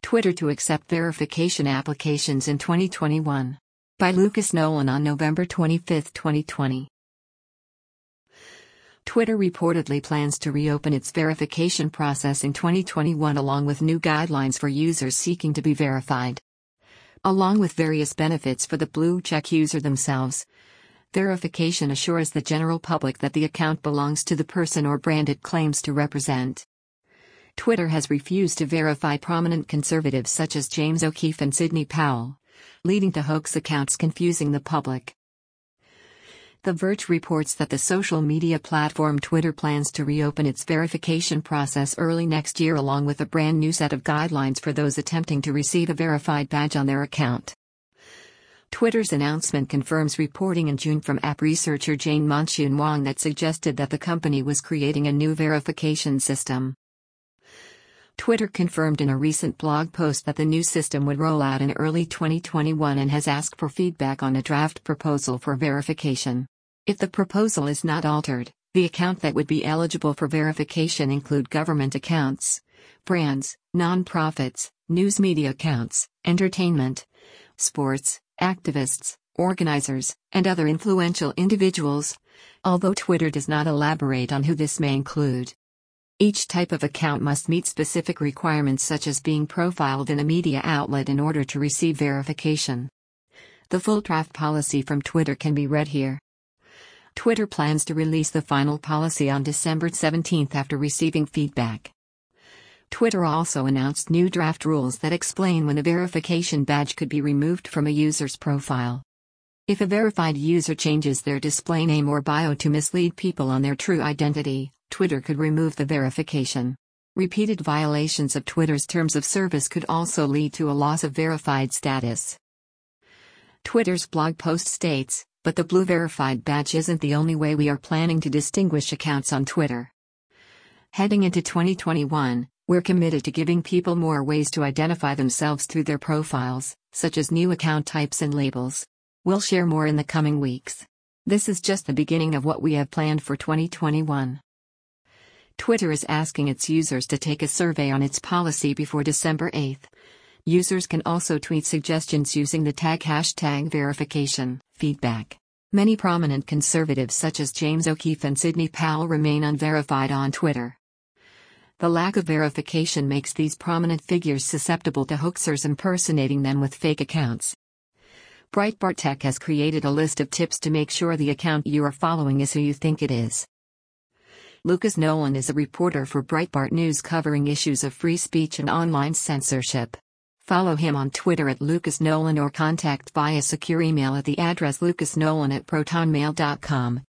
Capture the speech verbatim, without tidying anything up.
Twitter to accept verification applications in twenty twenty-one. By Lucas Nolan on November twenty-fifth, twenty twenty. Twitter reportedly plans to reopen its verification process in twenty twenty-one along with new guidelines for users seeking to be verified. Along with various benefits for the blue check user themselves, verification assures the general public that the account belongs to the person or brand it claims to represent. Twitter has refused to verify prominent conservatives such as James O'Keefe and Sidney Powell, leading to hoax accounts confusing the public. The Verge reports that the social media platform Twitter plans to reopen its verification process early next year along with a brand new set of guidelines for those attempting to receive a verified badge on their account. Twitter's announcement confirms reporting in June from app researcher Jane Monchun Wong that suggested that the company was creating a new verification system. Twitter confirmed in a recent blog post that the new system would roll out in early twenty twenty-one and has asked for feedback on a draft proposal for verification. If the proposal is not altered, the account that would be eligible for verification include government accounts, brands, non-profits, news media accounts, entertainment, sports, activists, organizers, and other influential individuals, although Twitter does not elaborate on who this may include. Each type of account must meet specific requirements such as being profiled in a media outlet in order to receive verification. The full draft policy from Twitter can be read here. Twitter plans to release the final policy on December seventeenth after receiving feedback. Twitter also announced new draft rules that explain when a verification badge could be removed from a user's profile. If a verified user changes their display name or bio to mislead people on their true identity, Twitter could remove the verification. Repeated violations of Twitter's terms of service could also lead to a loss of verified status. Twitter's blog post states, "But the blue verified badge isn't the only way we are planning to distinguish accounts on Twitter. Heading into twenty twenty-one, we're committed to giving people more ways to identify themselves through their profiles, such as new account types and labels. We'll share more in the coming weeks. This is just the beginning of what we have planned for twenty twenty-one. Twitter is asking its users to take a survey on its policy before December eighth. Users can also tweet suggestions using the tag hashtag verification feedback. Many prominent conservatives such as James O'Keefe and Sidney Powell remain unverified on Twitter. The lack of verification makes these prominent figures susceptible to hoaxers impersonating them with fake accounts. Breitbart Tech has created a list of tips to make sure the account you are following is who you think it is. Lucas Nolan is a reporter for Breitbart News covering issues of free speech and online censorship. Follow him on Twitter at Lucas Nolan or contact via secure email at the address lucasnolan at protonmail dot com.